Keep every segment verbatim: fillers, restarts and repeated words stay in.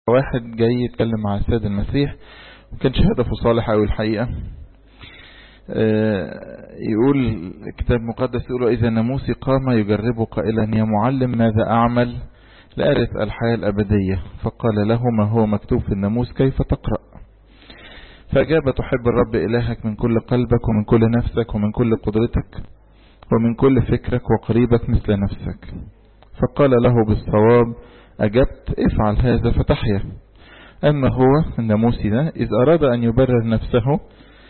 واحد جاي يتكلم مع السيد المسيح وكانش هدفه صالح أوي الحقيقة. يقول الكتاب المقدس يقول إذا ناموسي قام يجربه قائلا يا معلم ماذا أعمل لأرث الحياة الأبدية؟ فقال له ما هو مكتوب في الناموس كيف تقرأ؟ فأجاب تحب الرب إلهك من كل قلبك ومن كل نفسك ومن كل قدرتك ومن كل فكرك وقريبك مثل نفسك. فقال له بالصواب أجبت افعل هذا فتحيا. أما هو الناموسي ده إذ أراد أن يبرر نفسه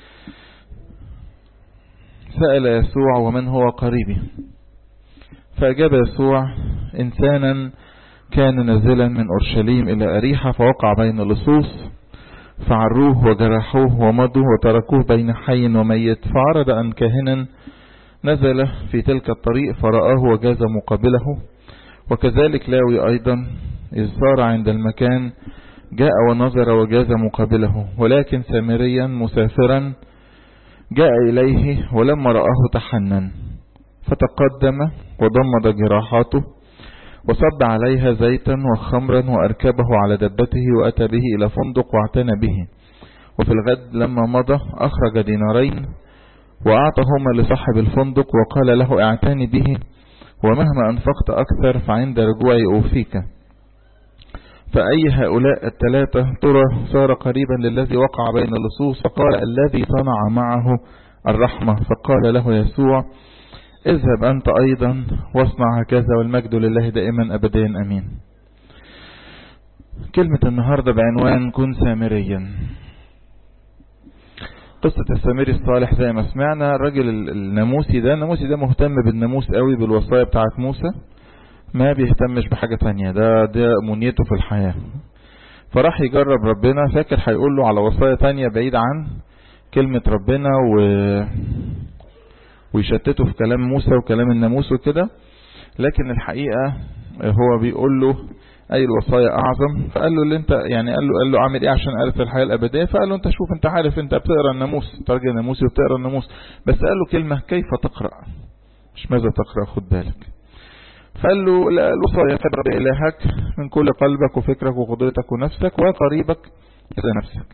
سأل يسوع ومن هو قريبي؟ فأجاب يسوع إنسانا كان نازلا من أورشليم إلى أريحة فوقع بين اللصوص فعروه وجرحوه ومضوا وتركوه بين حي وميت. فعرض أن كاهنا نزل في تلك الطريق فرآه وجاز مقابله. وكذلك لاوي أيضا إذ صار عند المكان جاء ونظر وجاز مقابله. ولكن سامريا مسافرا جاء إليه ولما رآه تحنن فتقدم وضمد جراحاته وصب عليها زيتا وخمرا وأركبه على دبته وأتى به إلى فندق واعتنى به. وفي الغد لما مضى أخرج دينارين وأعطاهما لصاحب الفندق وقال له اعتني به ومهما أنفقت أكثر فعند رجوعي أوفيك. فأي هؤلاء الثلاثة ترى صار قريبا للذي وقع بين اللصوص؟ فقال الذي صنع معه الرحمة. فقال له يسوع اذهب أنت أيضا واصنع هكذا والمجد لله دائما أبديا أمين. كلمة النهاردة بعنوان كن سامريا. قصة السامري الصالح زي ما سمعنا. الراجل الناموسي ده الناموسي ده مهتم بالناموس قوي بالوصايا بتاعت موسى ما بيهتمش بحاجة تانية. ده ده منيته في الحياة. فراح يجرب ربنا فاكر هيقول له على وصايا تانية بعيد عن كلمة ربنا و... ويشتته في كلام موسى وكلام الناموس وكده. لكن الحقيقة هو بيقول له اي الوصايا اعظم. فقال له اللي انت يعني قال له قال له عامل ايه عشان ارث الحياة الابدية؟ فقال له انت شوف انت عارف انت بتقرا الناموس انت راجل ناموسي وبتقرا الناموس. بس قال له كلمة كيف تقرأ مش ماذا تقرأ. خد بالك. فقال له الوصايا تحب رب إلهك من كل قلبك وفكرك وقدرتك ونفسك وقريبك مثل نفسك.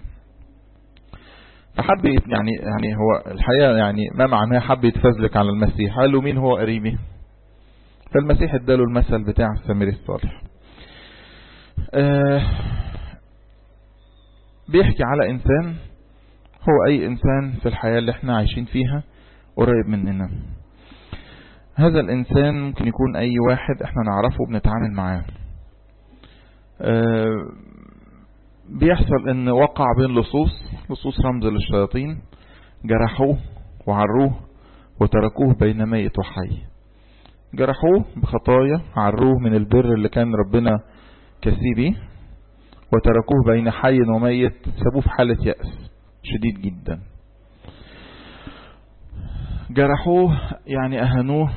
فحب يعني يعني هو الحقيقة يعني ما معناه حب يتفزلك على المسيح. قال له مين هو قريبي؟ فالمسيح اداله المثل بتاع السامري الصالح. آه بيحكي على إنسان هو أي إنسان في الحياة اللي احنا عايشين فيها قريب مننا. هذا الإنسان ممكن يكون أي واحد احنا نعرفه بنتعامل معاه. أه بيحصل ان وقع بين لصوص لصوص رمز للشياطين جرحوه وعروه وتركوه بين ميت وحي. جرحوه بخطايا عروه من البر اللي كان ربنا كسيبه وتركوه بين حي وميت سابوه في حالة يأس شديد جدا. جرحوه يعني أهانوه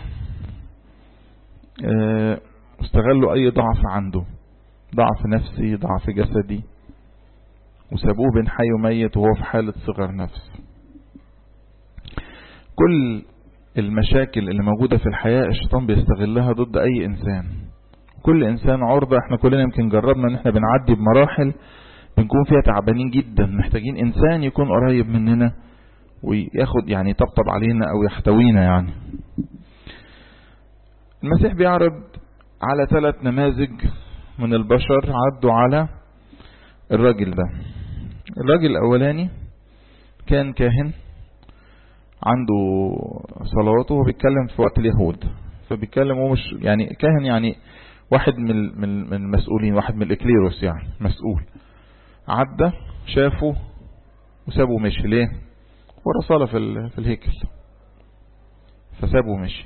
استغلوا أي ضعف عنده ضعف نفسي ضعف جسدي وسابوه بين حي وميت وهو في حالة صغر نفس. كل المشاكل اللي موجودة في الحياة الشيطان بيستغلها ضد أي إنسان. كل إنسان عرضة. احنا كلنا يمكن جربنا ان احنا بنعدي بمراحل بنكون فيها تعبانين جدا محتاجين إنسان يكون قريب مننا وياخد يعني يطبطب علينا او يحتوينا. يعني المسيح بيعرض على ثلاث نماذج من البشر عدوا على الراجل ده. الراجل الاولاني كان كاهن عنده صلواته وبيتكلم في وقت اليهود. فبيتكلم هو مش يعني كاهن يعني واحد من من المسؤولين واحد من الاكليروس يعني مسؤول. عدى شافه وسابه ومشي. ليه؟ ورا صلاة في في الهيكل فسابه ومشي.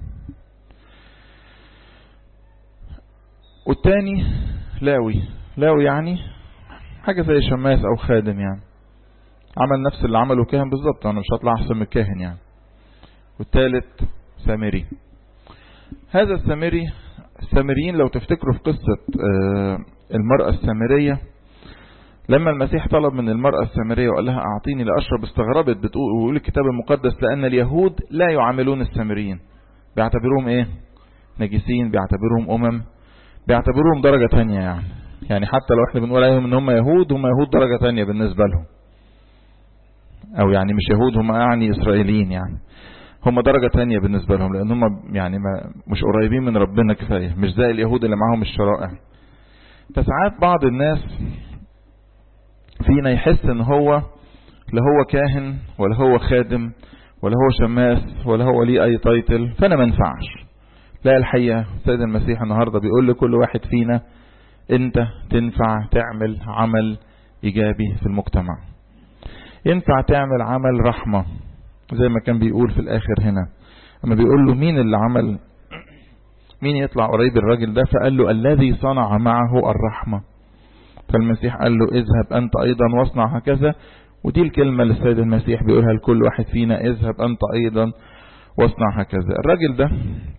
والتاني لاوي. لاوي يعني حاجة زي شماس او خادم يعني عمل نفس اللي عمله كاهن بالظبط. انا مش هطلع احسن من الكاهن يعني. والتالت سامري. هذا السامري السامريين لو تفتكروا في قصة المرأة السامرية لما المسيح طلب من المرأة السامرية وقال لها أعطيني لأشرب استغربت. بتقول ويقول الكتاب المقدس لأن اليهود لا يعاملون السامريين بيعتبروهم إيه؟ نجسين. بيعتبروهم أمم. بيعتبروهم درجة تانية يعني يعني حتى لو احنا بنقول عليهم ان هم يهود، هم يهود درجة تانية بالنسبة لهم، او يعني مش يهود، هم يعني اسرائيليين، يعني هم درجة تانية بالنسبة لهم، لان هم يعني ما مش قريبين من ربنا كفاية، مش زي اليهود اللي معاهم الشرائع. فساعات بعض الناس فينا يحس ان هو لا هو كاهن ولا هو خادم ولا هو شماس ولا هو ليه اي تايتل، فانا ما ينفعش. لا، الحقيقة السيد المسيح النهاردة بيقول لكل واحد فينا انت تنفع تعمل عمل ايجابي في المجتمع، ينفع تعمل عمل رحمة، زي ما كان بيقول في الاخر هنا اما بيقول له مين اللي عمل، مين يطلع قريب الراجل ده، فقال له الذي صنع معه الرحمة. فالمسيح قال له اذهب انت ايضا واصنع هكذا. ودي الكلمة اللي السيد المسيح بيقولها لكل واحد فينا، اذهب انت ايضا واصنع هكذا. الراجل ده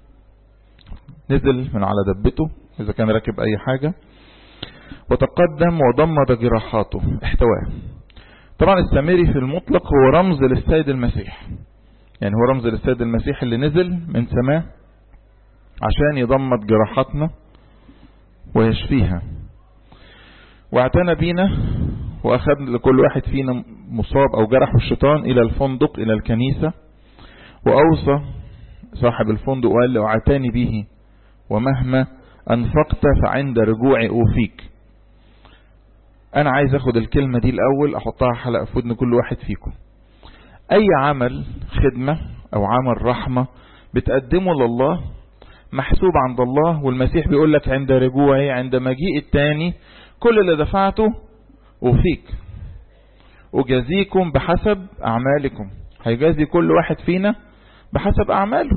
نزل من على دبته اذا كان راكب اي حاجة، وتقدم وضمد جراحاته احتواه. طبعا السامري في المطلق هو رمز للسيد المسيح، يعني هو رمز للسيد المسيح اللي نزل من سماه عشان يضمد جراحاتنا ويشفيها، واعتنى بينا واخذ لكل واحد فينا مصاب او جرح الشيطان الى الفندق الى الكنيسة، واوصى صاحب الفندق وقال له اعتني به ومهما انفقت فعند رجوعي اوفيك. انا عايز اخد الكلمة دي الاول احطها حلقة في ودن كل واحد فيكم. اي عمل خدمة او عمل رحمة بتقدمه لله محسوب عند الله، والمسيح بيقول لك عند رجوعي عند مجيء التاني كل اللي دفعته اوفيك اجازيكم بحسب اعمالكم. هيجازي كل واحد فينا بحسب اعماله،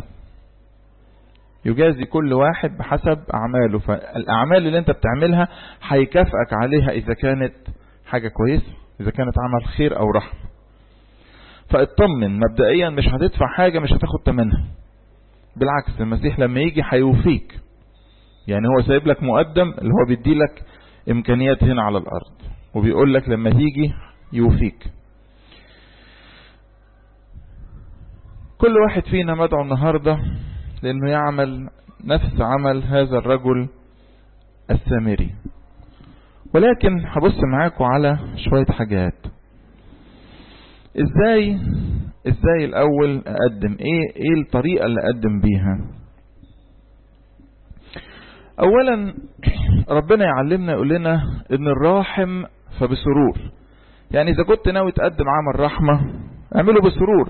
يجازي كل واحد بحسب اعماله. فالاعمال اللي انت بتعملها هيكافئك عليها اذا كانت حاجة كويسة، اذا كانت عمل خير او رحمة. فاطمن مبدئيا مش هتدفع حاجة مش هتاخد ثمنها، بالعكس المسيح لما يجي هيوفيك. يعني هو سايب لك مقدم اللي هو بيدي لك امكانيات هنا على الارض، وبيقول لك لما تيجي يوفيك. كل واحد فينا مدعو النهاردة لانه يعمل نفس عمل هذا الرجل السامري. ولكن هبص معاكم على شوية حاجات. ازاي ازاي الاول اقدم ايه ايه الطريقة اللي اقدم بيها. اولا ربنا يعلمنا يقول لنا ان الراحم فبسرور، يعني اذا كنت ناوي تقدم عمل رحمة اعمله بسرور،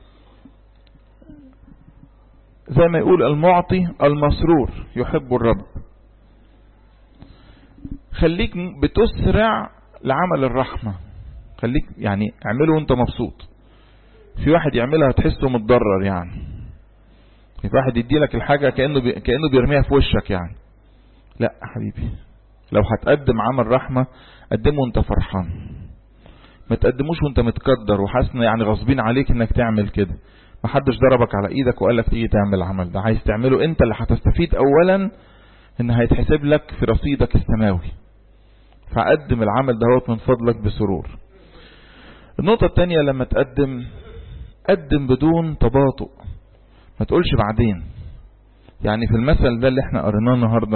زي ما يقول المعطي المسرور يحب الرب. خليك بتسرع لعمل الرحمة، خليك يعني اعمله وانت مبسوط. في واحد يعملها تحسه متضرر، يعني في واحد يدي لك الحاجة كأنه بي... كأنه بيرميها في وشك يعني. لا حبيبي، لو هتقدم عمل رحمة قدمه وانت فرحان، ما تقدموش وانت متقدر وحاسس يعني غصبين عليك انك تعمل كده. ما حدش ضربك على ايدك وقال لك تيجي تعمل العمل ده، عايز تعمله انت اللي هتستفيد اولا ان هيتحسب لك في رصيدك السماوي. فقدم العمل دهوت من فضلك بسرور. النقطة الثانية لما تقدم قدم بدون تباطؤ، ما تقولش بعدين. يعني في المثل ده اللي احنا قريناه النهاردة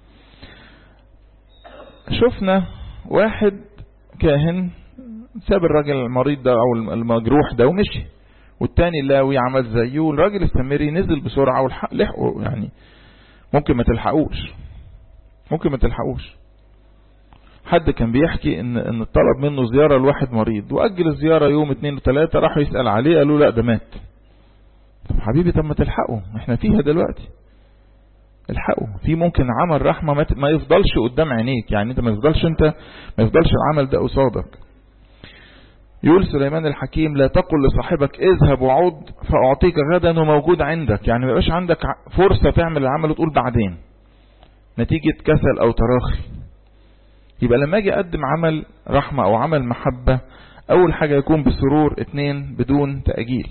شفنا واحد كاهن ساب الراجل المريض ده او المجروح ده ومشي، والتاني اللاوي عمل زيه، والراجل السامري نزل بسرعة والحق لحقه. يعني ممكن ما تلحقوش، ممكن ما تلحقوش. حد كان بيحكي ان ان طلب منه زيارة لواحد مريض، واجل الزيارة يوم اتنين وتلاتة، راحوا يسأل عليه قالوا لا ده مات. طب حبيبي طب ما تلحقوا، احنا فيها دلوقتي، الحقوا. في ممكن عمل رحمة ما يفضلش قدام عينيك، يعني انت ما يفضلش انت ما يفضلش العمل ده قصادك. يقول سليمان الحكيم لا تقل لصاحبك اذهب وعود فاعطيك غدا وموجود عندك. يعني ما يبقاش عندك فرصة تعمل العمل وتقول بعدين نتيجة كسل او تراخي. يبقى لما اجي اقدم عمل رحمة او عمل محبة، اول حاجة يكون بسرور، اتنين بدون تأجيل،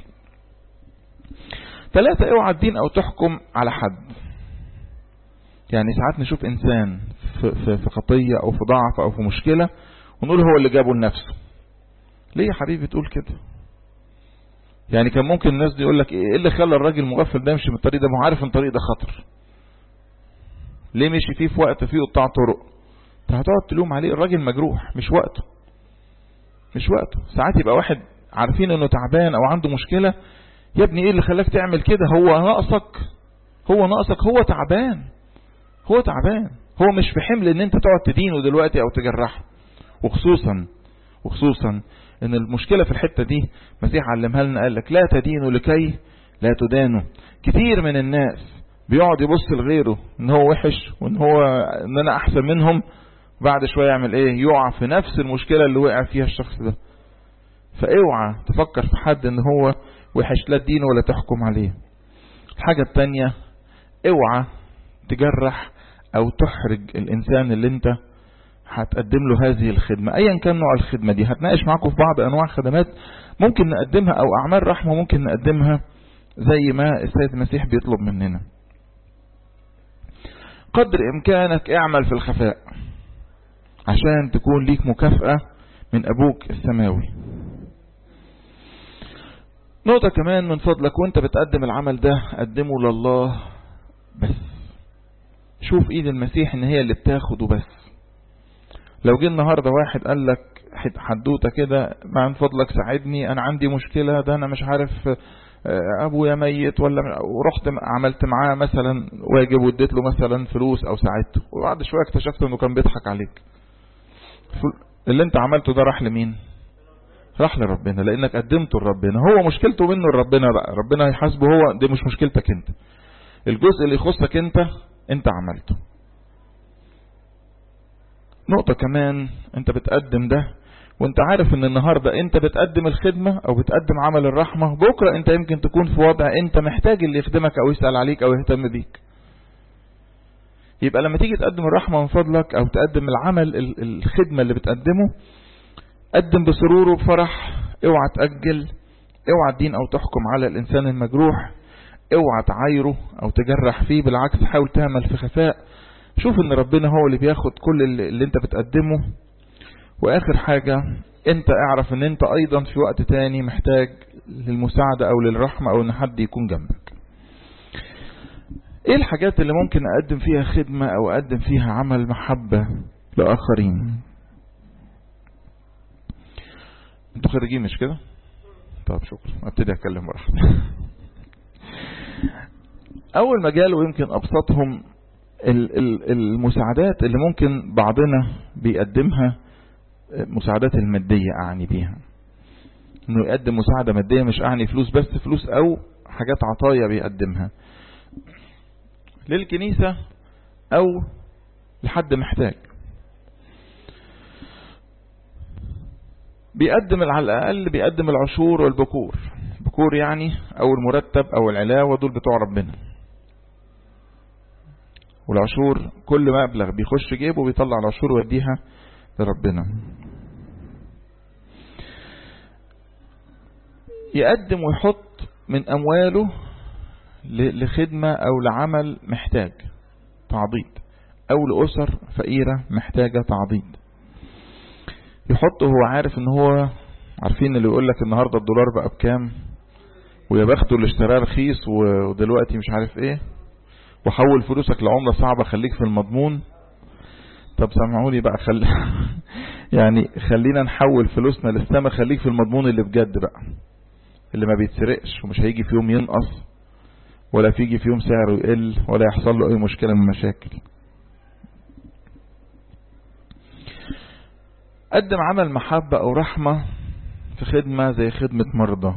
ثلاثة اوعى الدين او تحكم على حد. يعني ساعات نشوف انسان في, في, في خطية او في ضعف او في مشكلة ونقول هو اللي جابه لنفسه. ليه يا حبيبي تقول كده؟ يعني كان ممكن الناس دي يقول لك ايه اللي خلى الراجل المغفل ده يمشي من الطريق ده، ما عارف ان الطريق ده خطر، ليه مشي فيه في وقت فيه قطاع طرق؟ انت هتقعد تلوم عليه؟ الراجل مجروح، مش وقته مش وقته. ساعات يبقى واحد عارفين انه تعبان او عنده مشكلة، يا ابني ايه اللي خلاك تعمل كده؟ هو ناقصك هو ناقصك هو تعبان هو تعبان هو مش في حمل ان انت تقعد تدينه دلوقتي او تجرحه. وخصوصا وخصوصا ان المشكلة في الحتة دي مسيح علمها لنا، قال لك لا تدينوا لكي لا تدانوا. كتير من الناس بيقعد يبص لغيره ان هو وحش وان هو ان انا احسن منهم، بعد شوية يعمل ايه؟ يقع في نفس المشكلة اللي وقع فيها الشخص ده. فاوعى تفكر في حد ان هو وحش، لا تدينه ولا تحكم عليه. الحاجة التانية، اوعى تجرح او تحرج الانسان اللي انت هتقدم له هذه الخدمة ايا كان نوع الخدمة دي. هتناقش معاكم في بعض انواع خدمات ممكن نقدمها او اعمال رحمة ممكن نقدمها زي ما السيد المسيح بيطلب مننا. قدر امكانك اعمل في الخفاء عشان تكون ليك مكافأة من ابوك السماوي. نقطة كمان من فضلك، وانت بتقدم العمل ده قدمه لله بس. شوف ايد المسيح ان هي اللي بتاخد وبس. لو جه النهاردة واحد قال لك حدوته كده، من فضلك ساعدني انا عندي مشكلة، ده انا مش عارف ابويا ميت، ولا ورحت عملت معاه مثلا واجب واديت له مثلا فلوس او ساعدته، وبعد شوية اكتشفت انه كان بيضحك عليك، اللي انت عملته ده راح لمين؟ راح لربنا، لانك قدمته لربنا. هو مشكلته منه لربنا بقى، ربنا هيحاسبه هو، دي مش مشكلتك انت. الجزء اللي يخصك انت انت عملته. نقطة كمان، انت بتقدم ده وانت عارف ان النهاردة انت بتقدم الخدمة او بتقدم عمل الرحمة، بكرة انت يمكن تكون في وضع انت محتاج اللي يخدمك او يسأل عليك او يهتم بيك. يبقى لما تيجي تقدم الرحمة من فضلك او تقدم العمل الخدمة اللي بتقدمه، قدم بسرور وبفرح. اوعى تأجل، اوعى تدين او تحكم على الانسان المجروح، اوعى تعايره او تجرح فيه، بالعكس حاول تعمل في خفاء. شوف ان ربنا هو اللي بياخد كل اللي, اللي انت بتقدمه. واخر حاجة، انت اعرف ان انت ايضا في وقت تاني محتاج للمساعدة او للرحمة او ان حد يكون جنبك. ايه الحاجات اللي ممكن اقدم فيها خدمة او اقدم فيها عمل محبة لاخرين؟ انتوا خارجين مش كده؟ طب شكرا، ابتدي اتكلم براحتي. اول مجال ويمكن ابسطهم المساعدات اللي ممكن بعضنا بيقدمها، مساعدات المادية اعني بيها. انه يقدم مساعدة مادية، مش اعني فلوس بس، فلوس او حاجات عطايا بيقدمها للكنيسة او لحد محتاج. بيقدم على الأقل بيقدم العشور والبكور. بكور يعني أو المرتب أو العلاوة، دول بتوع ربنا. والعشور كل مبلغ بيخش جيبه بيطلع العشور ويديها لربنا. يقدم ويحط من أمواله لخدمة أو لعمل محتاج تعضيد، أو لأسر فقيرة محتاجة تعضيد. يحطه هو عارف ان هو، عارفين اللي يقول لك النهاردة الدولار بقى بكام، ويا بخته اللي اشتراه رخيص ودلوقتي مش عارف ايه، وحول فلوسك لعملة صعبة، خليك في المضمون. طب سامعوني بقى، خل... يعني خلينا نحول فلوسنا للسما، خليك في المضمون اللي بجد بقى، اللي ما بيتسرقش ومش هيجي في يوم ينقص، ولا فيجي في يوم سعره يقل، ولا يحصل له اي مشكلة من المشاكل. قدم عمل محبة او رحمة في خدمة زي خدمة مرضى.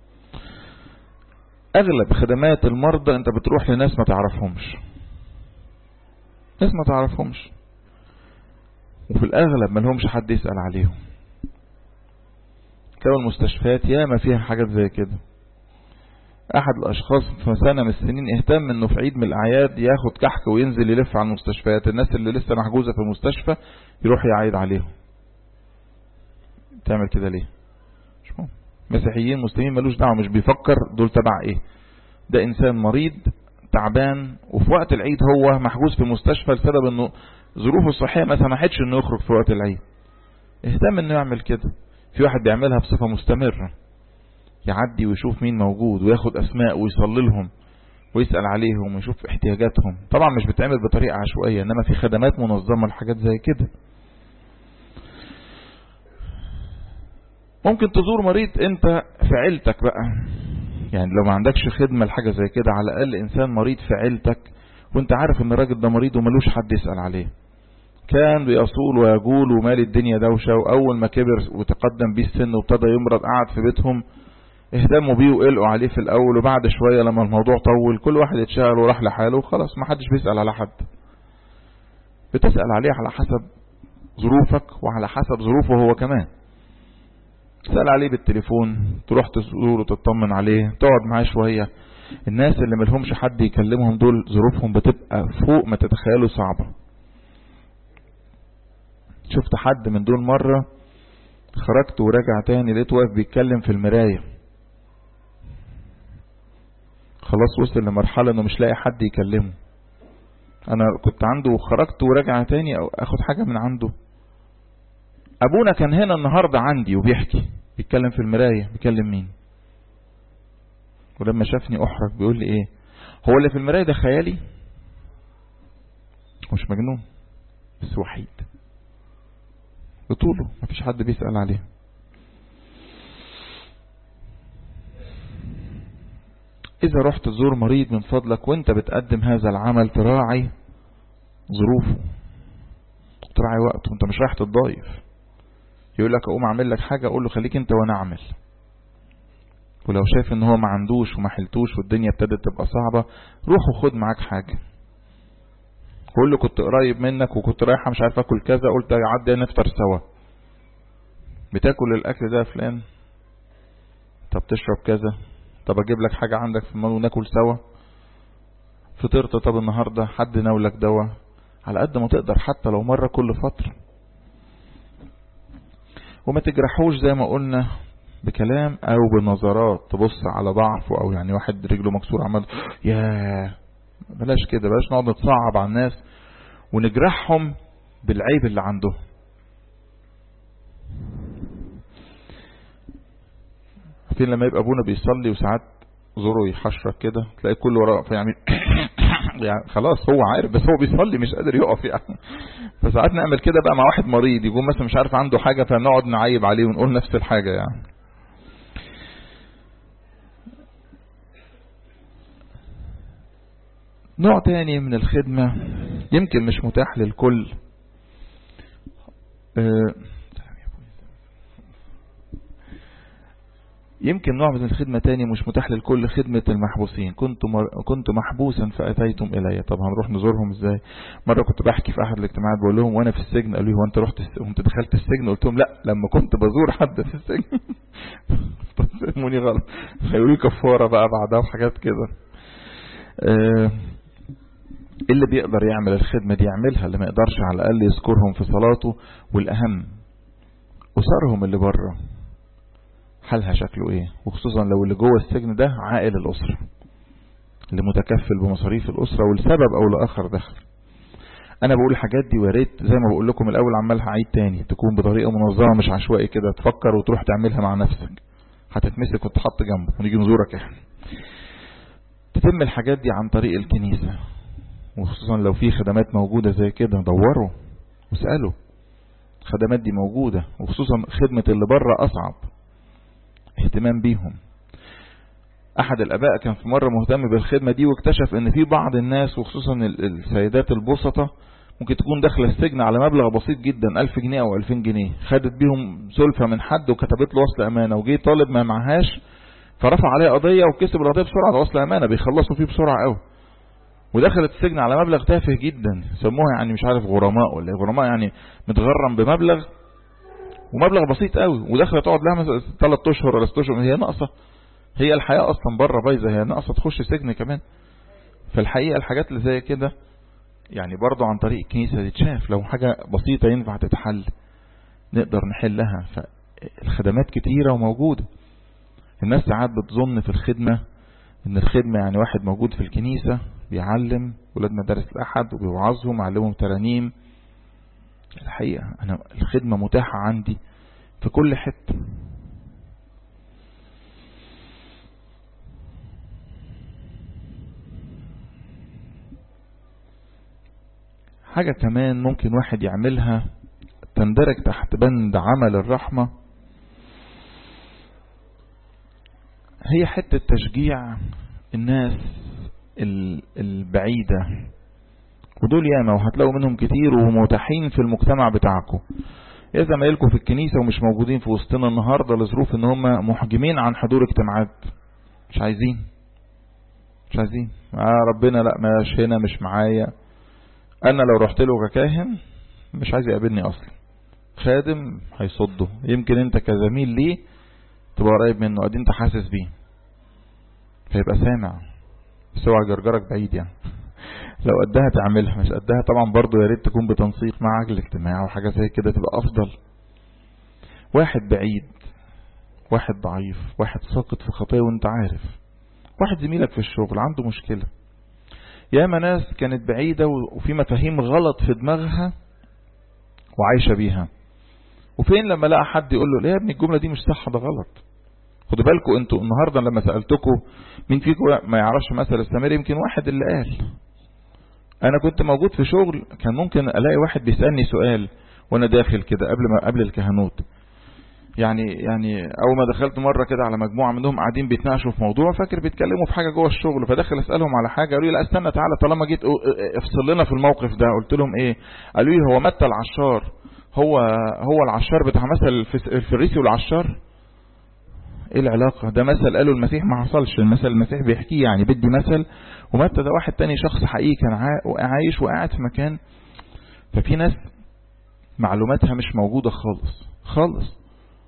اغلب خدمات المرضى انت بتروح لناس ما تعرفهمش، ناس ما تعرفهمش، وفي الاغلب ما لهمش حد يسأل عليهم. كانوا المستشفيات ياما فيها حاجات زي كده. احد الاشخاص في سنة من السنين اهتم انه في عيد من الاعياد ياخد كحك وينزل يلف على المستشفيات، الناس اللي لسه محجوزة في المستشفى يروح يعايد عليهم. تعمل كده ليه؟ مش مهم. مسيحيين مسلمين ملوش دعوه، مش بيفكر دول تبع ايه. ده انسان مريض تعبان، وفي وقت العيد هو محجوز في المستشفى لسبب انه ظروفه الصحيه ما سمحتش انه يخرج في وقت العيد. اهتم انه يعمل كده. في واحد بيعملها بصفه مستمره، يعدي ويشوف مين موجود وياخد اسماء ويصلي لهم ويسال عليهم ويشوف احتياجاتهم. طبعا مش بتعمل بطريقه عشوائيه، انما في خدمات منظمه لحاجات زي كده. ممكن تزور مريض انت في عيلتك بقى، يعني لو ما عندكش خدمة لحاجة زي كده، على الأقل إنسان مريض في عيلتك وانت عارف ان الراجل ده مريض وملوش حد يسأل عليه، كان بيصول ويقول ومال الدنيا دوشة، وأول ما كبر وتقدم بيه السن وابتدى يمرض قعد في بيتهم اهتموا بيه وقلقوا عليه في الأول، وبعد شوية لما الموضوع طول كل واحد اتشغل وراح لحاله وخلاص ما حدش بيسأل على حد. بتسأل عليه على حسب ظروفك وعلى حسب ظروفه هو كمان. تسأل عليه بالتليفون، تروح تزوره وتطمن عليه، تقعد معاه شوية. الناس اللي ملهمش حد يكلمهم دول ظروفهم بتبقى فوق ما تتخيلوا صعبة. شفت حد من دول مرة خرجت ورجع تاني لقيت واقف بيتكلم في المراية، خلاص وصل لمرحلة انه مش لاقي حد يكلمه. انا كنت عنده وخرجت ورجع تاني او اخد حاجة من عنده. ابونا كان هنا النهاردة عندي وبيحكي بيتكلم في المراية. بيكلم مين؟ ولما شافني احرج بيقول لي ايه، هو اللي في المراية ده خيالي؟ مش مجنون بس وحيد بطوله مفيش حد بيسأل عليه. إذا رحت تزور مريض من فضلك وانت بتقدم هذا العمل تراعي ظروفه، تراعي وقته. انت مش رايح تتضايف. يقول لك اقوم اعمل لك حاجة، اقول له خليك انت وانا اعمل. ولو شايف ان هو ما عندوش وما حلتوش والدنيا ابتدت تبقى صعبة، روح وخد معاك حاجة. قول له كنت قريب منك وكنت رايحة مش عارف اكل كذا، قلت عدي نفطر سوا. بتاكل الاكل ده يا فلان؟ طب تشرب كذا؟ طب اجيب لك حاجة عندك في المال وناكل سوا. فطرت؟ طب النهاردة حد ناولك دواء؟ على قد ما تقدر حتى لو مرة كل فترة. وما تجرحوش زي ما قلنا بكلام او بنظرات، تبص على ضعفه او يعني واحد رجله مكسور عمال يا بلاش كده، بلاش نقعد نتصعب على الناس ونجرحهم بالعيب اللي عنده. فين لما يبقى ابونا بيصلي وساعات زوره يحشرك كده تلاقي كل وراه فيعمل يعني خلاص هو عارف بس هو بيصلي مش قادر يقف يعني. فساعات نعمل كده بقى مع واحد مريض يقول مثلا مش عارف عنده حاجة، فنقعد نعيب عليه ونقول نفس الحاجة يعني. نوع تاني من الخدمة يمكن مش متاح للكل. يمكن نوع من الخدمة تاني مش متاح للكل، خدمة المحبوسين. كنت مر... كنت محبوسا فأتيتم إلي. طب هنروح نزورهم ازاي؟ مرة كنت بحكي في أحد الاجتماعات بقول لهم وانا في السجن، قالوا لي هو انت رحت الس... وانت دخلت السجن؟ قلت لهم لا، لما كنت بزور حد في السجن. فهموني غلط، هيقولوا لي كفارة بقى بعدها وحاجات كده. أه... اللي بيقدر يعمل الخدمة دي يعملها، اللي ما يقدرش على الأقل يذكرهم في صلاته. والأهم أسرهم اللي بره حالها شكله ايه، وخصوصا لو اللي جوه السجن ده عائل الأسرة اللي متكفل بمصاريف الأسرة والسبب او لآخر دخل. انا بقول الحاجات دي وريت زي ما بقول لكم الاول عمالها عيد تاني، تكون بطريقة منظمة مش عشوائي كده تفكر وتروح تعملها مع نفسك، هتتمسك وتحط جنبه ونيجي نزورك احنا. تتم الحاجات دي عن طريق الكنيسة، وخصوصا لو في خدمات موجودة زي كده دوروا واسألوا. الخدمات دي موجودة، وخصوصا خدمة اللي بره أصعب اهتمام بيهم. احد الاباء كان في مرة مهتم بالخدمة دي واكتشف ان في بعض الناس وخصوصا السيدات البسطة ممكن تكون داخله السجن على مبلغ بسيط جدا، ألف جنيه او ألفين جنيه، خدت بيهم سلفة من حد وكتبت له وصل امانة، وجي طالب ما معهاش فرفع عليه قضية وكسب القضية بسرعة. ده وصل امانة بيخلصوا فيه بسرعة قوي، ودخلت السجن على مبلغ تافه جدا، سموها يعني مش عارف غرماء ولا غرماء، يعني متغرم بمبلغ ومبلغ بسيط قوي، ودخلت تقعد لها مثلا ثلاث اشهر ولا ست اشهر. هي ناقصه، هي الحياه اصلا بره بايظه، هي ناقصه تخش سجن كمان. فالحقيقه الحاجات اللي زي كده يعني برضو عن طريق الكنيسه تتشاف، لو حاجه بسيطه ينفع تتحل نقدر نحلها. فالخدمات كتيره وموجوده. الناس ساعات بتظن في الخدمه ان الخدمه يعني واحد موجود في الكنيسه بيعلم ولاد مدارس الاحد وبيوعظهم معلمهم ترانيم. الحقيقه انا الخدمه متاحه عندي في كل حته. حاجة كمان ممكن واحد يعملها تندرج تحت بند عمل الرحمة، هي حتة تشجيع الناس البعيدة، ودول ياما وهتلاقوا منهم كتير ومتاحين في المجتمع بتاعكم. يا زمايلكم في الكنيسة ومش موجودين في وسطنا النهاردة لظروف ان هم محجمين عن حضور اجتماعات، مش عايزين مش عايزين آه ربنا لا مش هنا، مش معايا. انا لو رحت له ككاهن مش عايز يقابلني اصلا، خادم هيصده. يمكن انت كزميل ليه تبقى قريب منه، ادي انت حاسس بيه فيبقى سامع، بس هو جرجرك بعيد يعني. لو قدها تعملها، مش قدها طبعا برضو يا ريت تكون بتنسيق معك الاجتماع وحاجة زي كده تبقى افضل. واحد بعيد، واحد ضعيف، واحد ساقط في خطايا وانت عارف، واحد زميلك في الشغل عنده مشكلة. ياما ناس كانت بعيدة وفي مفاهيم غلط في دماغها وعايشة بيها، وفين لما لقى حد يقول له ليه يا ابني الجملة دي مش صح، ده غلط. خدوا بالكم انتوا النهاردة لما سألتكم مين فيكم ما يعرفش مثل السامري، يمكن واحد اللي قال. انا كنت موجود في شغل كان ممكن الاقي واحد بيسألني سؤال وانا داخل كده قبل ما قبل الكهنوت، يعني يعني اول ما دخلت مرة كده على مجموعة منهم قاعدين بيتناقشوا في موضوع، فاكر بيتكلموا في حاجة جوه الشغل، فدخل اسألهم على حاجة، قالوا لي لا استنى تعالى طالما جيت افصل لنا في الموقف ده. قلت لهم ايه؟ قالوا لي هو متى العشار هو هو العشار بتاع مثل الفريسي والعشار؟ ايه العلاقة؟ ده مثل قالوا المسيح ما حصلش، المثل المسيح بيحكيه يعني بدي مثل، ومتى ده واحد تاني شخص حقيقي كان عايش وقاعد في مكان. ففي ناس معلوماتها مش موجودة خالص خالص.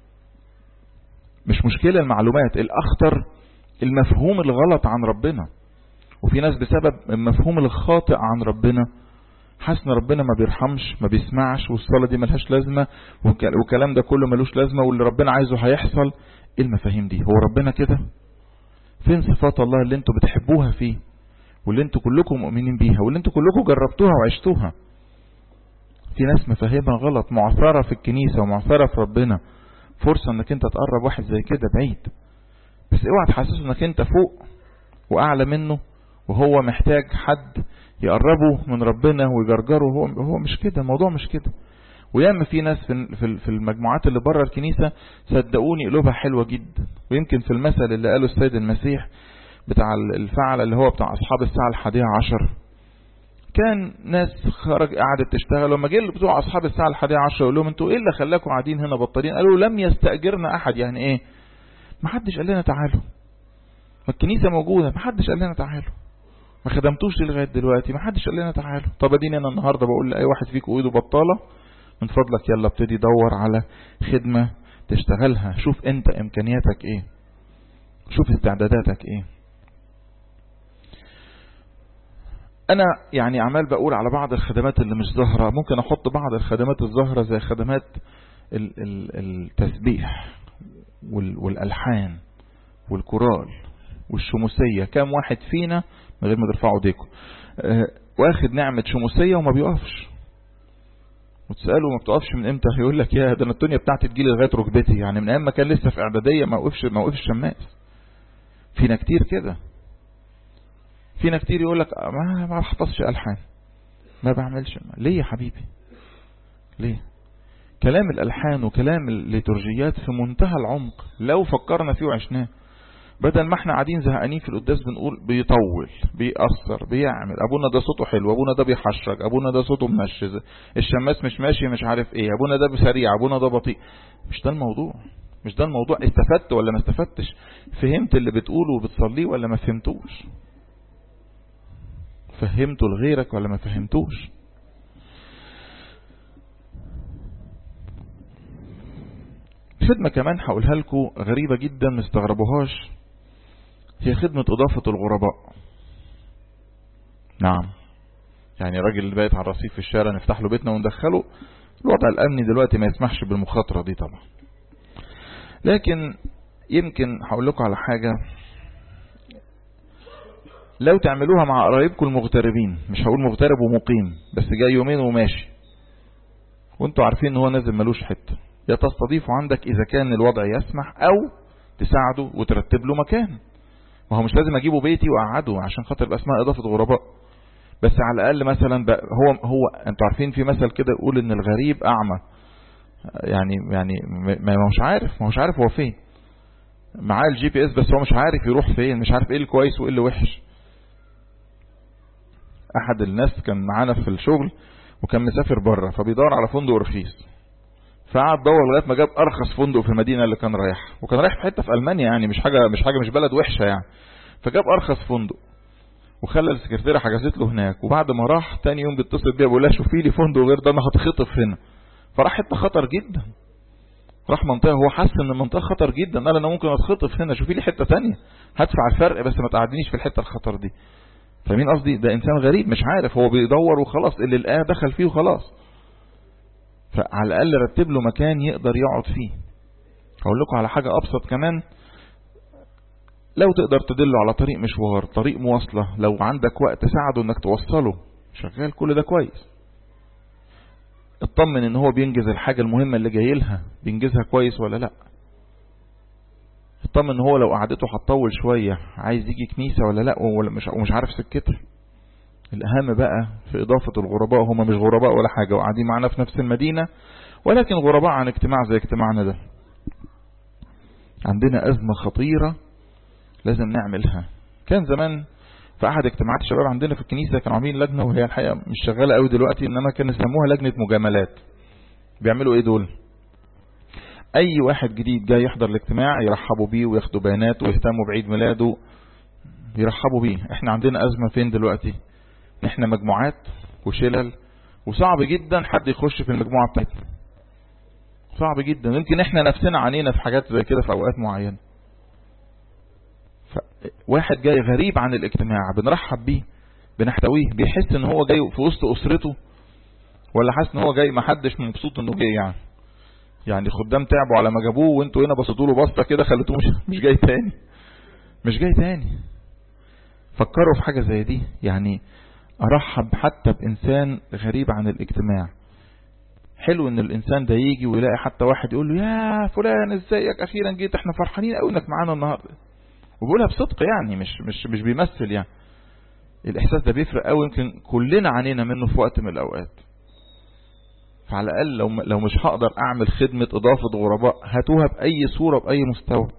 مش مشكلة المعلومات، الأخطر المفهوم الغلط عن ربنا. وفي ناس بسبب المفهوم الخاطئ عن ربنا حسن ربنا ما بيرحمش، ما بيسمعش، والصلاة دي ملهاش لازمة، والكلام ده كله ملوش لازمة، واللي ربنا عايزه هيحصل. ايه المفاهيم دي؟ هو ربنا كده؟ فين صفات الله اللي انتوا بتحبوها فيه واللي انتوا كلكم مؤمنين بيها واللي انتوا كلكم جربتوها وعشتوها؟ في ناس مفاهيمها غلط معثرة في الكنيسة ومعثرة في ربنا. فرصة انك انت تقرب واحد زي كده بعيد، بس اوعى تحسسه انك انت فوق واعلى منه وهو محتاج حد يقربه من ربنا ويجرجره. هو هو مش كده، الموضوع مش كده. وياما في ناس في في المجموعات اللي بره الكنيسة صدقوني قلوبها حلوة جدا. ويمكن في المثل اللي قاله السيد المسيح بتاع الفعل اللي هو بتاع اصحاب الساعة الحادية عشر، كان ناس خرج قعدت تشتغل، وما جه بتوع اصحاب الساعة الحادية عشر يقول لهم انتوا ايه اللي خلاكم قاعدين هنا بطالين؟ قالوا لم يستأجرنا احد. يعني ايه؟ ما حدش قال لنا تعالوا، ما الكنيسة موجودة، ما حدش قال لنا تعالوا، ما خدمتوش لغاية دلوقتي، ما حدش قال لنا تعالوا. طب اديني انا النهاردة بقول لأي واحد فيكم ايده بطالة من فضلك يلا ابتدي دور على خدمة تشتغلها. شوف انت امكانياتك ايه، شوف استعداداتك ايه. انا يعني عمال بقول على بعض الخدمات اللي مش ظاهرة، ممكن احط بعض الخدمات الظاهرة زي خدمات التسبيح والالحان والكورال والشموسية. كام واحد فينا من غير ما ترفعوا ايديكم واخد نعمة شموسية وما بيقفش؟ وتسأله ما بتقفش من امتى؟ يقول لك يا ده انا الدنيا بتاعتي تجيلي لغايه ركبتي، يعني من ايام ما كان لسه في اعداديه ما وقفش ما وقفش شماس. فينا كتير كده، فينا كتير يقول لك ما ما بحفظش الحان، ما بعملش. ليه يا حبيبي؟ ليه؟ كلام الالحان وكلام الليتورجيات في منتهى العمق لو فكرنا فيه وعشناه، بدل ما احنا قاعدين زهقانين في القداس بنقول بيطول بيأثر بيعمل، ابونا ده صوته حلو، ابونا ده بيحشرج، ابونا ده صوته منشز، الشماس مش ماشي مش عارف ايه، ابونا ده سريع، ابونا ده بطيء. مش ده الموضوع، مش ده الموضوع. استفدت ولا ما استفدتش؟ فهمت اللي بتقوله وبتصليه ولا ما فهمتوش؟ فهمته لغيرك ولا ما فهمتوش؟ خدمة كمان هقولها لكم غريبة جدا مستغربوهاش، هي خدمة إضافة الغرباء. نعم، يعني راجل اللي بايت على الرصيف في الشارع نفتح له بيتنا وندخله. الوضع الأمني دلوقتي ما يسمحش بالمخاطرة دي طبعا، لكن يمكن هقول لكم على حاجة لو تعملوها مع قرايبكم المغتربين، مش هقول مغترب ومقيم بس جاي يومين وماشي وانتوا عارفين ان هو نازل ملوش حته، يا تستضيفوا عندك اذا كان الوضع يسمح او تساعده وترتب له مكان. ما هو مش لازم اجيبه بيتي واقعده عشان خاطر يبقى اسمها اضافه غرباء، بس على الاقل مثلا هو هو انتوا عارفين في مثل كده يقول ان الغريب اعمى، يعني يعني ما هوش عارف ما هوش عارف هو فين. معاه الجي بي اس بس هو مش عارف يروح فين، مش عارف ايه الكويس وايه اللي وحش. احد الناس كان معانا في الشغل وكان مسافر بره، فبيدور على فندق رخيص، فقعد دور لغايه ما جاب ارخص فندق في المدينه اللي كان رايح، وكان رايح في حته في المانيا يعني مش حاجه مش حاجه مش بلد وحشه يعني. فجاب ارخص فندق وخلى السكرتيره حجزت له هناك، وبعد ما راح تاني يوم بيتصل بيها بيقول لها شوفي لي فندق غير ده انا هتخطف هنا. فراح حته خطر جدا، راح منطقه هو حس ان المنطقه خطر جدا، قال انا ممكن اتخطف هنا، شوفي لي حته ثانيه هدفع الفرق بس ما تقعدنيش في الحته الخطر دي. فمين قصدي؟ ده انسان غريب مش عارف، هو بيدور وخلاص، اللي لقاه دخل فيه وخلاص. فعلى الاقل رتب له مكان يقدر يقعد فيه. هقول لكم على حاجه ابسط كمان، لو تقدر تدله على طريق مشوار، طريق مواصله، لو عندك وقت ساعده انك توصله، شغال كل ده كويس. اطمن ان هو بينجز الحاجه المهمه اللي جاي لها، بينجزها كويس ولا لا. اطمن ان هو لو قعدته هتطول شويه عايز يجي كنيسه ولا لا، ولا مش ومش عارف سكتها. الاهم بقى في اضافه الغرباء، هم مش غرباء ولا حاجه وقاعدين معانا في نفس المدينه، ولكن غرباء عن اجتماع زي اجتماعنا ده. عندنا ازمه خطيره لازم نعملها. كان زمان في احد اجتماعات الشباب عندنا في الكنيسه كانوا عاملين لجنه، وهي الحقيقه مش شغاله قوي دلوقتي، انما كانوا يسموها لجنه مجاملات. بيعملوا ايه دول؟ اي واحد جديد جاي يحضر الاجتماع يرحبوا بيه وياخدوا بيانات ويهتموا بعيد ميلاده، يرحبوا بيه. احنا عندنا ازمه فين دلوقتي؟ احنا مجموعات وشلل، وصعب جدا حد يخش في المجموعه بتاعتنا، صعب جدا. يمكن احنا نفسنا عانينا في حاجات زي كده في اوقات معينه. واحد جاي غريب عن الاجتماع بنرحب بيه، بنحتويه، بيحس ان هو جاي في وسط اسرته، ولا حاسس ان هو جاي ما حدش مبسوط انه جاي يعني. يعني خدام تعبوا على ما جابوه، وانتوا هنا بصيتوا له بصه كده خليتوه مش مش جاي تاني، مش جاي تاني. فكروا في حاجه زي دي، يعني ارحب حتى بانسان غريب عن الاجتماع. حلو ان الانسان ده يجي ويلاقي حتى واحد يقول له يا فلان ازيك اخيرا جيت، احنا فرحانين قوي انك معانا النهارده، وبيقولها بصدق يعني مش مش مش بيمثل يعني. الاحساس ده بيفرق قوي، يمكن كلنا عانينا منه في وقت من الاوقات. فعلى الاقل لو لو مش هقدر اعمل خدمه اضافه غرباء، هاتوها باي صوره باي مستوى.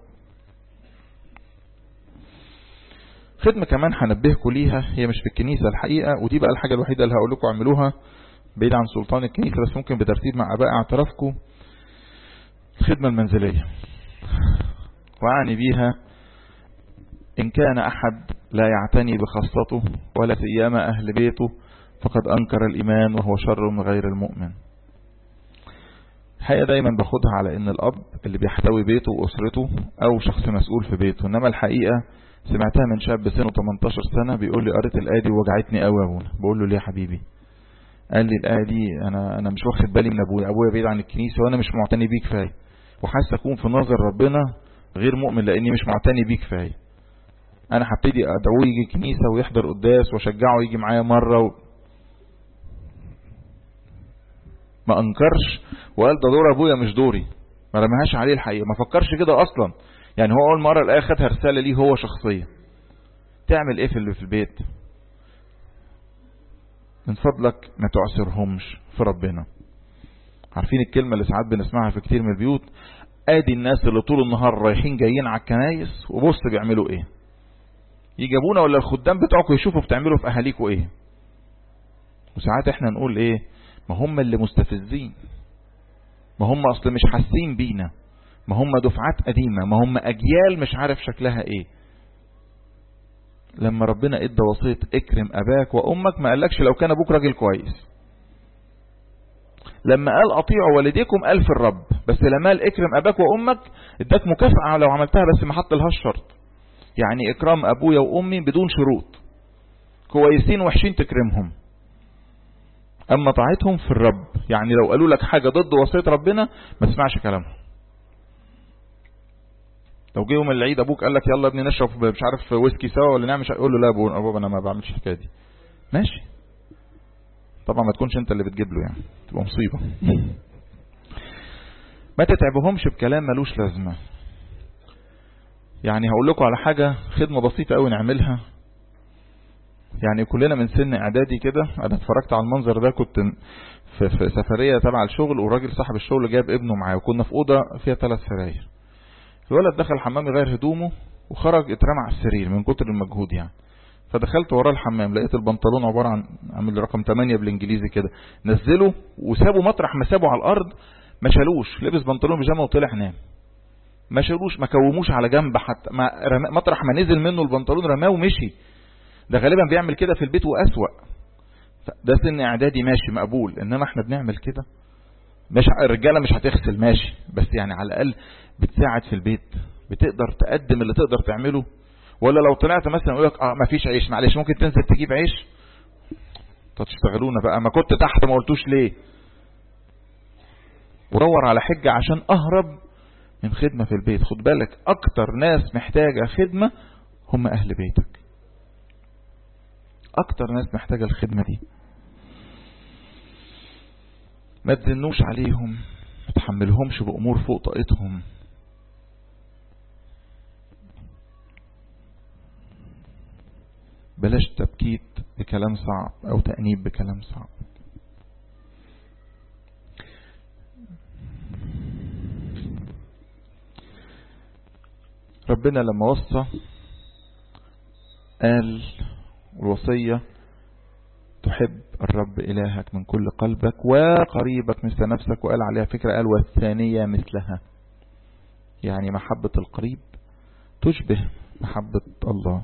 خدمه كمان هنبهكم ليها، هي مش في الكنيسه الحقيقه، ودي بقى الحاجه الوحيده اللي هقول لكم اعملوها بعيد عن سلطان الكنيسه، بس ممكن بترتيب مع اباء اعترافكم. الخدمه المنزليه، واعني بيها إن كان أحد لا يعتني بخاصته ولا سيما أهل بيته فقد أنكر الإيمان وهو شر من غير المؤمن. الحقيقة دايما باخدها على إن الأب اللي بيحتوي بيته وأسرته أو شخص مسؤول في بيته، إنما الحقيقة سمعتها من شاب سنه تمنتاشر سنة بيقول لي قريت الآية دي ووجعتني قوي يا ابونا. بقول له ليه يا حبيبي؟ قال لي الآية دي أنا أنا مش واخد بالي من أبويا، أبويا بعيد عن الكنيسة وأنا مش معتني بيه كفاية، وحاسس أكون في نظر ربنا غير مؤمن لأني مش معتني بيه كفاية. انا هبتدي ادعوه يجي الكنيسه ويحضر قداس واشجعه يجي معايا مره و... ما انكرش وقال ده دور ابويا مش دوري، ما رماهاش عليه الحقيقه، ما فكرش كده اصلا. يعني هو اول مره الايه خدها رساله ليه هو شخصيه. تعمل ايه في اللي في البيت؟ من فضلك ما تعسرهمش في ربنا. عارفين الكلمه اللي ساعات بنسمعها في كتير من البيوت؟ ادي الناس اللي طول النهار رايحين جايين على الكنايس، وبص بيعملوا ايه. يجابونا ولا الخدام بتوعكم يشوفوا بتعملوا في اهاليكم ايه. وساعات احنا نقول ايه؟ ما هم اللي مستفزين، ما هم اصل مش حاسين بينا، ما هم دفعات قديمة، ما هم اجيال مش عارف شكلها ايه. لما ربنا ادى وصية اكرم اباك وامك ما قالكش لو كان ابوك راجل كويس. لما قال اطيعوا والديكم قال في الرب، بس لما قال اكرم اباك وامك اداك مكافأة لو عملتها، بس ما حط لهاش شرط. يعني اكرام ابويا وامي بدون شروط، كويسين وحشين تكرمهم، اما طاعتهم في الرب. يعني لو قالوا لك حاجة ضد وصية ربنا ما تسمعش كلامهم. لو جه يوم العيد ابوك قال لك يلا ابني نشرب مش عارف ويسكي سوا ولا نعمل، قول له لا ابو ابو انا ما بعملش الحكايه دي. ماشي، طبعا ما تكونش انت اللي بتجيب له، يعني تبقى مصيبه. ما تتعبهمش بكلام ملوش لازمه. يعني هقول لكم على حاجه، خدمه بسيطه قوي نعملها. يعني كلنا من سن اعدادي كده، انا اتفرجت على المنظر ده، كنت في, في سفريه تبع الشغل، والراجل صاحب الشغل جاب ابنه معاه، وكنا في اوضه فيها ثلاث سراير. الولد دخل الحمام يغير هدومه وخرج اترمى على السرير من كتر المجهود يعني. فدخلت وراه الحمام لقيت البنطلون عبارة عن عامل رقم ثمانية بالانجليزي كده، نزله وسابه مطرح ما سابه على الارض، ما شالوش، لبس بنطلون بيجامه وطلع نام، ما شالوش، ما كوموش على جنب حتى، ما مطرح ما نزل منه البنطلون رماه ومشي. ده غالبا بيعمل كده في البيت واسوأ. ده سن اعدادي ماشي مقبول، انما احنا بنعمل كده. مش الرجاله مش هتغسل ماشي، بس يعني على الاقل بتساعد في البيت، بتقدر تقدم اللي تقدر تعمله. ولا لو طلعت مثلا يقول لك اه ما فيش عيش، معلش ممكن تنزل تجيب عيش. طب تشتغلونا بقى، ما كنت تحت ما قلتوش ليه؟ ودور على حجة عشان اهرب من خدمة في البيت. خد بالك اكتر ناس محتاجة خدمة هم اهل بيتك، اكتر ناس محتاجة الخدمة دي. ما تزنوش عليهم، ما تحملهمش بامور فوق طاقتهم. بلاش تبكيت بكلام صعب او تأنيب بكلام صعب. ربنا لما وصى قال الوصية تحب الرب إلهك من كل قلبك وقريبك مثل نفسك، وقال عليها فكرة قال والثانية مثلها، يعني محبة القريب تشبه محبة الله.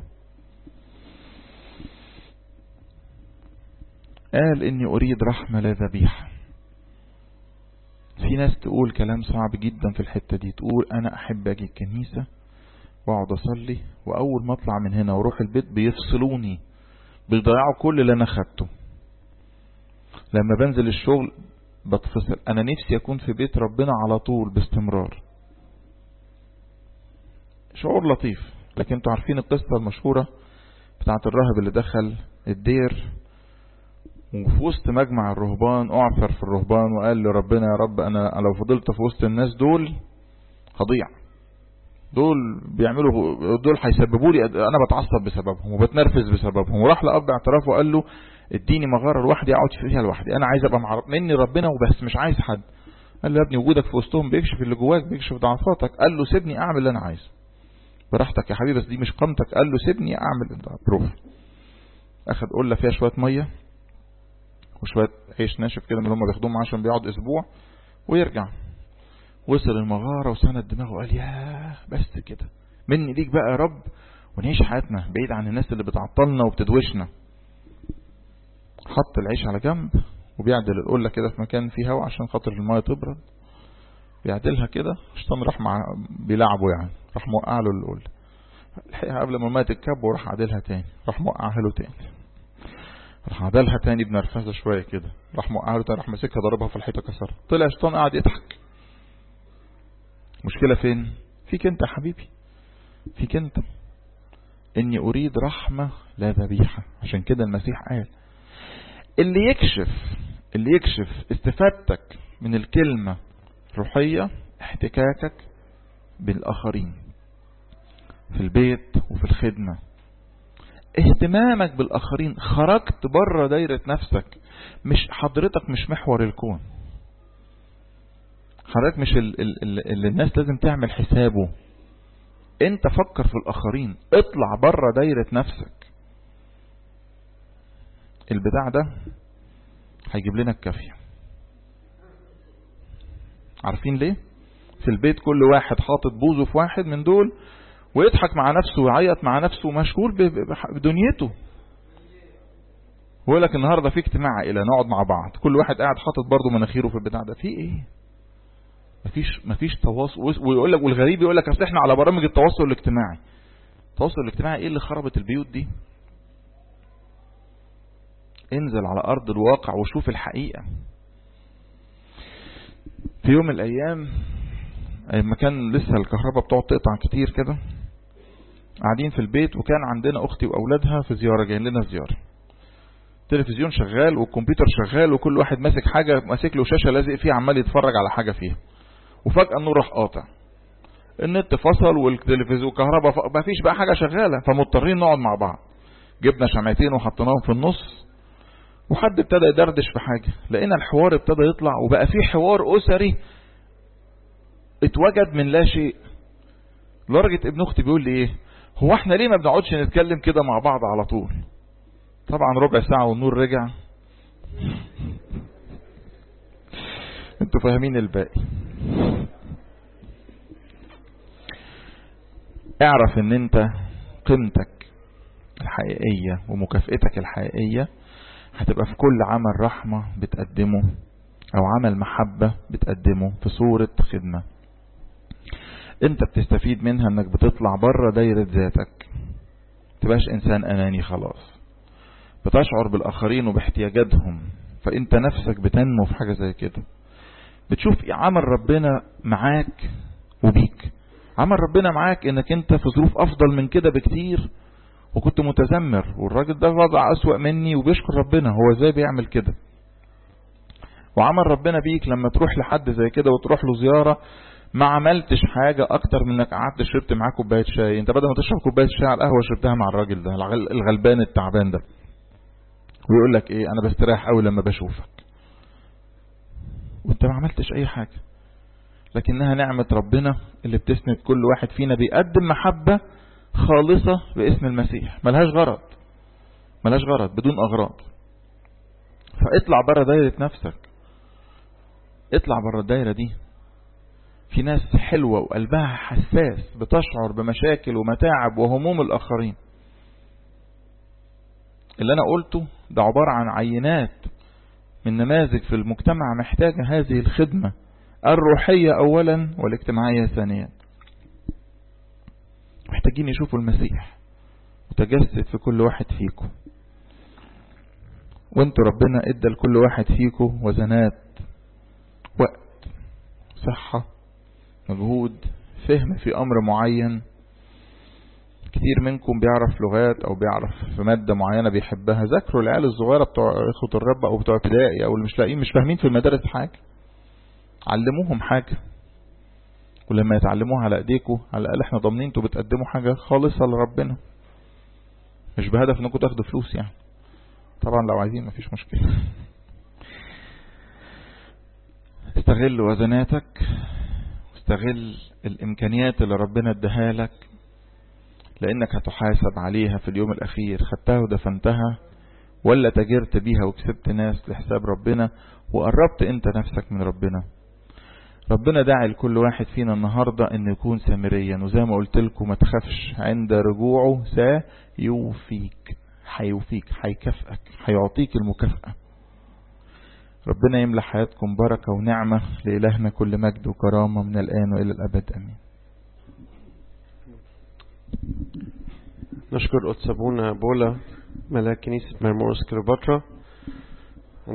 قال إني أريد رحمة لا ذبيحة. في ناس تقول كلام صعب جدا في الحتة دي، تقول أنا أحب أجي الكنيسة وأقعد أصلي، وأول ما أطلع من هنا وأروح البيت بيفصلوني، بيضيعوا كل اللي أنا خدته. لما بنزل الشغل بتفصل. أنا نفسي أكون في بيت ربنا على طول باستمرار. شعور لطيف. لكن انتوا عارفين القصة المشهورة بتاعت الراهب اللي دخل الدير وفي وسط مجمع الرهبان اعثر في الرهبان وقال لربنا يا رب انا لو فضلت في وسط الناس دول هضيع، دول بيعملوا دول هيسببوا لي، انا بتعصب بسببهم وبتنرفز بسببهم. وراح لأب اعتراف وقال له اديني مغارة لوحدي اقعد فيها لوحدي، انا عايز ابقى مع مني ربنا وبس، مش عايز حد. قال له يا ابني وجودك في وسطهم بيكشف اللي جواك، بيكشف ضعفاتك. قال له سيبني اعمل اللي انا عايزه براحتك يا حبيبي، بس دي مش قامتك. قال له سيبني اعمل بروح. اخد قله فيها شويه ميه وشويه عيش ناشف كده من اللي هم بياخدوهم عشان بيقعد اسبوع ويرجع. وصل المغاره وسند دماغه وقال ياه بس كده مني ليك بقى يا رب، ونعيش حياتنا بعيد عن الناس اللي بتعطلنا وبتدوشنا. حط العيش على جنب وبيعدل القله كده في مكان فيه هواء عشان خاطر الميه تبرد، بيعدلها كده. الشيطان راح مع بيلعبه يعني، راح موقع له القله الحقيقه قبل ما الميه تتكب، وراح عادلها تاني، راح موقعها له تاني، راح عادلها تاني بنرفزه شويه كده، راح موقعها له تاني، راح ماسكها ضربها في الحيطه كسرها. طلع الشيطان قاعد يضحك. مشكله فين؟ فيك انت يا حبيبي، فيك انت. اني اريد رحمه لا ذبيحه. عشان كده المسيح قال اللي يكشف اللي يكشف استفادتك من الكلمه روحيه احتكاكك بالاخرين في البيت وفي الخدمه، اهتمامك بالاخرين، خرجت بره دايره نفسك، مش حضرتك مش محور الكون، حضرتك مش اللي الناس لازم تعمل حسابه. انت فكر في الاخرين، اطلع بره دايره نفسك. البتاع ده هيجيب لنا الكافيه. عارفين ليه؟ في البيت كل واحد حاطط بوزه في واحد من دول ويضحك مع نفسه ويعيط مع نفسه ومشغول بدنيته. ويقول لك النهارده في اجتماع عائله نقعد مع بعض، كل واحد قاعد حاطط برضه مناخيره في البتاع ده. في ايه؟ مفيش مفيش تواصل. ويقول لك والغريب يقول لك اصل احنا على برامج التواصل الاجتماعي. التواصل الاجتماعي ايه اللي خربت البيوت دي؟ انزل على ارض الواقع وشوف الحقيقه. في يوم من الايام لما كان لسه الكهرباء بتقعد تقطع كتير كده، قاعدين في البيت وكان عندنا اختي واولادها في زياره، جايين لنا زياره. التلفزيون شغال والكمبيوتر شغال وكل واحد ماسك حاجه، ماسك له شاشه لازق فيها عمال يتفرج على حاجه فيها. وفجاه النور راح قاطع، النت فصل والتلفزيون والكهرباء ف... ما فيش بقى حاجه شغاله، فمضطرين نقعد مع بعض. جبنا شمعتين وحطيناهم في النص وحد ابتدى يدردش في حاجه، لقينا الحوار ابتدى يطلع وبقى في حوار اسري اتوجد من لا شيء. لدرجة ابن اختي بيقول لي ايه، هو احنا ليه ما بنقعدش نتكلم كده مع بعض على طول؟ طبعا ربع ساعة والنور رجع. انتوا فاهمين الباقي. اعرف ان انت قيمتك الحقيقية ومكافئتك الحقيقية هتبقى في كل عمل رحمة بتقدمه او عمل محبة بتقدمه في صورة خدمة. انت بتستفيد منها انك بتطلع بره دايرة ذاتك، تبقاش انسان اناني خلاص، بتشعر بالاخرين وباحتياجاتهم، فانت نفسك بتنمو في حاجة زي كده. بتشوف عمل ربنا معاك وبيك. عمل ربنا معاك انك انت في ظروف افضل من كده بكتير وكنت متذمر، والراجل ده وضع اسوأ مني وبيشكر ربنا، هو ازاي بيعمل كده؟ وعمل ربنا بيك لما تروح لحد زي كده وتروح له زيارة، ما عملتش حاجة اكتر من انك قعدت شربت معاه كوباية شاي. انت بدل ما تشرب كوباية شاي على القهوة شربتها مع الراجل ده الغلبان التعبان ده، ويقول لك ايه، انا بستريح قوي لما بشوفك، وانت ما عملتش اي حاجة. لكنها نعمة ربنا اللي بتسند كل واحد فينا بيقدم محبة خالصة باسم المسيح، ملهاش غرض، ملهاش غرض، بدون اغراض. فاطلع بره دايرة نفسك، اطلع بره الدايرة دي. في ناس حلوة وقلبها حساس بتشعر بمشاكل ومتاعب وهموم الآخرين. اللي أنا قلته ده عبارة عن عينات من نماذج في المجتمع محتاجة هذه الخدمة الروحية أولا والاجتماعية ثانيا. محتاجين يشوفوا المسيح متجسد في كل واحد فيكم، وانتوا ربنا ادى لكل واحد فيكم وزنات، وقت، صحة، مجهود، فهم في امر معين. كتير منكم بيعرف لغات او بيعرف في مادة معينة بيحبها. ذاكروا العيال الصغيرة بتوع اخوة الرب او بتوع ابتدائي او اللي مش لاقيين مش فاهمين في المدارس حاجة، علموهم حاجة، ولما يتعلموها على ايديكم على الاقل احنا ضامنين انتوا بتقدموا حاجة خالصة لربنا، مش بهدف انكم تاخدوا فلوس يعني. طبعا لو عايزين مفيش مشكلة. استغل وزناتك، استغل الامكانيات اللي ربنا اداها لك، لانك هتحاسب عليها في اليوم الاخير. خدتها ودفنتها ولا تجرت بيها وكسبت ناس لحساب ربنا وقربت انت نفسك من ربنا. ربنا داعي لكل واحد فينا النهاردة ان يكون سامريا، وزي ما قلت لكم ما تخافش، عند رجوعه سيوفيك، هيوفيك، هيكافئك، هيعطيك المكافأة. ربنا يملى حياتكم بركة ونعمة. لإلهنا كل مجد وكرامة من الآن وإلى الأبد آمين. نشكر قدس أبونا بولا ملاك كنيسة مرمورس كليوباترا